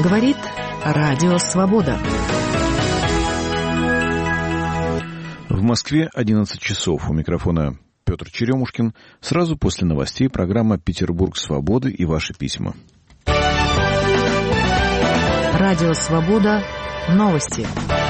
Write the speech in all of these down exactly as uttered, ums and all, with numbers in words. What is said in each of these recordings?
Говорит Радио Свобода. В Москве одиннадцать часов. У микрофона Петр Черемушкин. Сразу после новостей программа «Петербург свободы» и ваши письма. Радио Свобода. Новости.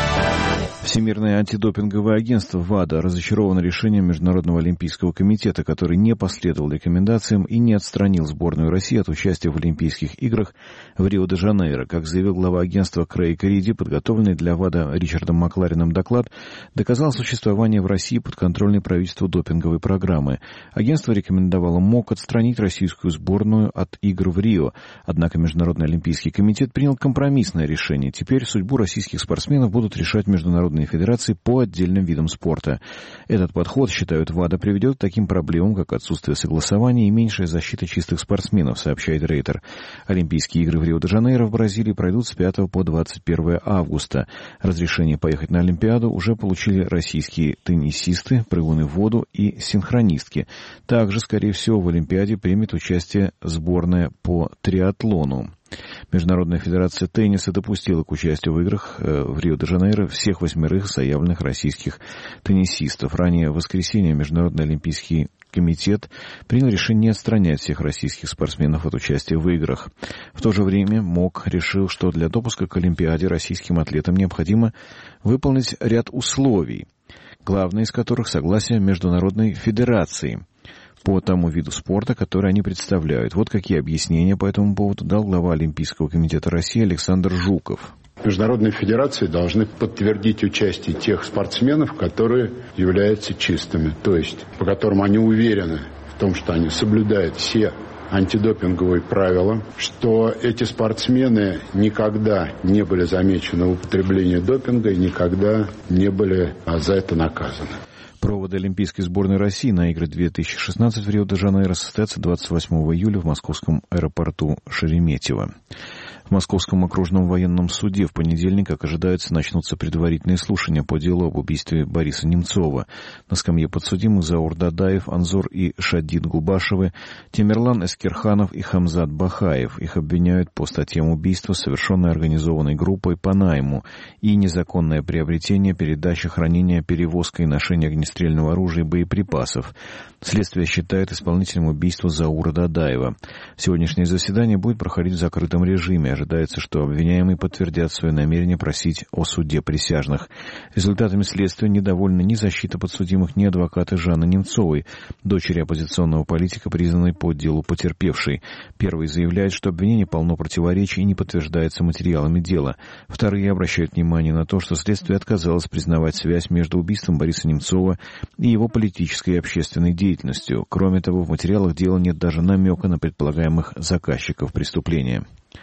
Всемирное антидопинговое агентство ВАДА разочаровано решением Международного олимпийского комитета, который не последовал рекомендациям и не отстранил сборную России от участия в Олимпийских играх в Рио-де-Жанейро. Как заявил глава агентства Крейг Риди, подготовленный для ВАДА Ричардом Маклареном доклад доказал существование в России подконтрольной правительству допинговой программы. Агентство рекомендовало МОК отстранить российскую сборную от игр в Рио. Однако Международный олимпийский комитет принял компромиссное решение. Теперь судьбу российских спортсменов будут решать международные федерации по отдельным видам спорта. Этот подход, считают ВАДА, приведет к таким проблемам, как отсутствие согласования и меньшая защита чистых спортсменов, сообщает Рейтер. Олимпийские игры в Рио-де-Жанейро в Бразилии пройдут с пятого по двадцать первое августа. Разрешение поехать на Олимпиаду уже получили российские теннисисты, прыгуны в воду и синхронистки. Также, скорее всего, в Олимпиаде примет участие сборная по триатлону. Международная федерация тенниса допустила к участию в играх в Рио-де-Жанейро всех восьмерых заявленных российских теннисистов. Ранее в воскресенье Международный олимпийский комитет принял решение не отстранять всех российских спортсменов от участия в играх. В то же время МОК решил, что для допуска к Олимпиаде российским атлетам необходимо выполнить ряд условий, главное из которых согласие Международной федерации по тому виду спорта, который они представляют. Вот какие объяснения по этому поводу дал глава Олимпийского комитета России Александр Жуков. Международные федерации должны подтвердить участие тех спортсменов, которые являются чистыми, то есть по которым они уверены в том, что они соблюдают все антидопинговые правила, что эти спортсмены никогда не были замечены в употреблении допинга и никогда не были за это наказаны. Проводы Олимпийской сборной России на игры две тысячи шестнадцать в Рио-де-Жанейро состоятся двадцать восьмого июля в московском аэропорту Шереметьево. В Московском окружном военном суде в понедельник, как ожидается, начнутся предварительные слушания по делу об убийстве Бориса Немцова. На скамье подсудимых Заур Дадаев, Анзор и Шадид Губашевы, Темирлан Эскерханов и Хамзат Бахаев. Их обвиняют по статьям убийства, совершенной организованной группой по найму, и незаконное приобретение, передача, хранение, перевозка и ношение огнестрельного оружия и боеприпасов. Следствие считает исполнителем убийства Заура Дадаева. Сегодняшнее заседание будет проходить в закрытом режиме. Ожидается, что обвиняемые подтвердят свое намерение просить о суде присяжных. Результатами следствия недовольны ни защита подсудимых, ни адвокаты Жанны Немцовой, дочери оппозиционного политика, признанной по делу потерпевшей. Первый заявляет, что обвинение полно противоречий и не подтверждается материалами дела. Вторые обращают внимание на то, что следствие отказалось признавать связь между убийством Бориса Немцова и его политической и общественной деятельностью. Кроме того, в материалах дела нет даже намека на предполагаемых заказчиков преступления.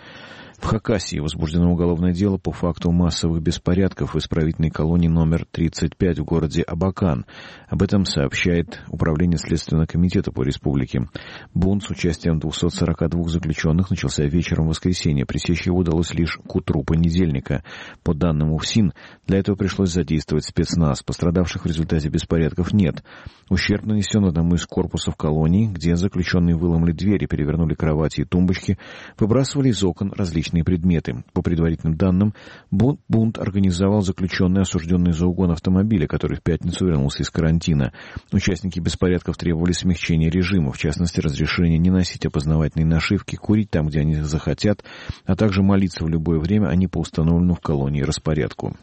В Хакасии возбуждено уголовное дело по факту массовых беспорядков в исправительной колонии номер тридцать пять в городе Абакан. Об этом сообщает Управление Следственного комитета по республике. Бунт с участием двухсот сорока двух заключенных начался вечером в воскресенье. Пресечь его удалось лишь к утру понедельника. По данным УФСИН, для этого пришлось задействовать спецназ. Пострадавших в результате беспорядков нет. Ущерб нанесен одному из корпусов колонии, где заключенные выломали двери, перевернули кровати и тумбочки, выбрасывали из окон различные предметы. По предварительным данным, бунт организовал заключенный, осужденный за угон автомобиля, который в пятницу вернулся из карантина. Участники беспорядков требовали смягчения режима, в частности, разрешения не носить опознавательные нашивки, курить там, где они захотят, а также молиться в любое время, а не по установленному в колонии распорядку.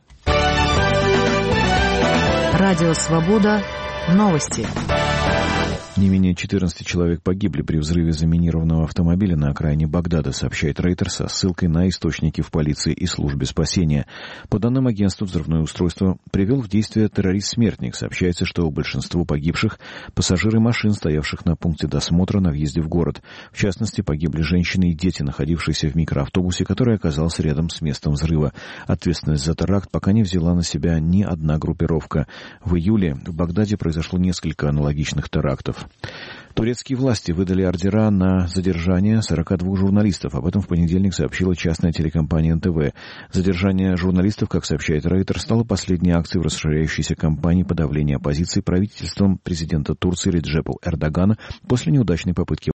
Радио Свобода. Новости. Не менее четырнадцати человек погибли при взрыве заминированного автомобиля на окраине Багдада, сообщает Рейтер со ссылкой на источники в полиции и службе спасения. По данным агентства, взрывное устройство привел в действие террорист-смертник. Сообщается, что большинство погибших — пассажиры машин, стоявших на пункте досмотра на въезде в город. В частности, погибли женщины и дети, находившиеся в микроавтобусе, который оказался рядом с местом взрыва. Ответственность за теракт пока не взяла на себя ни одна группировка. В июле в Багдаде произошло несколько аналогичных терактов. Турецкие власти выдали ордера на задержание сорока двух журналистов. Об этом в понедельник сообщила частная телекомпания эн тэ вэ. Задержание журналистов, как сообщает Рейтер, стало последней акцией в расширяющейся кампании подавления оппозиции правительством президента Турции Реджепа Эрдогана после неудачной попытки